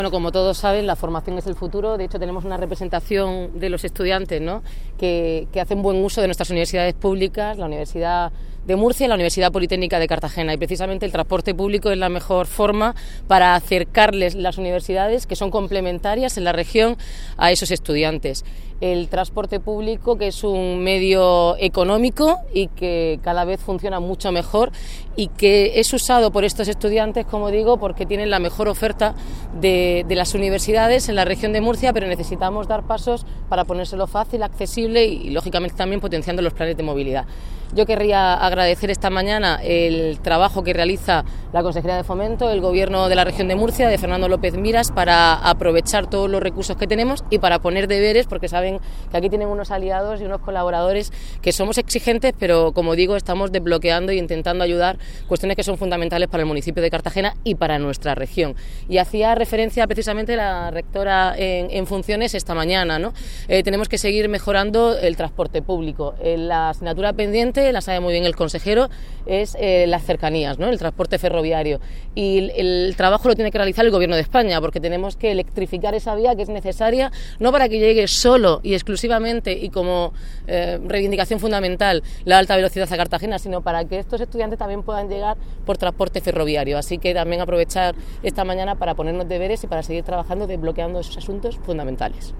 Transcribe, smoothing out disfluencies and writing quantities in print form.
Bueno, como todos saben, la formación es el futuro. De hecho, tenemos una representación de los estudiantes, ¿no?, que hacen buen uso de nuestras universidades públicas, la Universidad de Murcia y la Universidad Politécnica de Cartagena, y precisamente el transporte público es la mejor forma para acercarles las universidades, que son complementarias en la región, a esos estudiantes. El transporte público, que es un medio económico y que cada vez funciona mucho mejor y que es usado por estos estudiantes, como digo, porque tienen la mejor oferta de las universidades en la región de Murcia, pero necesitamos dar pasos para ponérselo fácil, accesible y lógicamente también potenciando los planes de movilidad. Yo querría agradecer esta mañana el trabajo que realiza la Consejería de Fomento, el Gobierno de la región de Murcia, de Fernando López Miras, para aprovechar todos los recursos que tenemos y para poner deberes, porque saben que aquí tienen unos aliados y unos colaboradores que somos exigentes, pero como digo, estamos desbloqueando e intentando ayudar cuestiones que son fundamentales para el municipio de Cartagena y para nuestra región. Y hacía referencia precisamente la rectora en funciones esta mañana, ¿no? Tenemos que seguir mejorando el transporte público. La asignatura pendiente, la sabe muy bien el consejero, es las cercanías, ¿no?, el transporte ferroviario, y el trabajo lo tiene que realizar el Gobierno de España, porque tenemos que electrificar esa vía, que es necesaria, no para que llegue solo y exclusivamente y como reivindicación fundamental la alta velocidad a Cartagena, sino para que estos estudiantes también puedan llegar por transporte ferroviario. Así que también aprovechar esta mañana para ponernos deberes y para seguir trabajando desbloqueando esos asuntos fundamentales.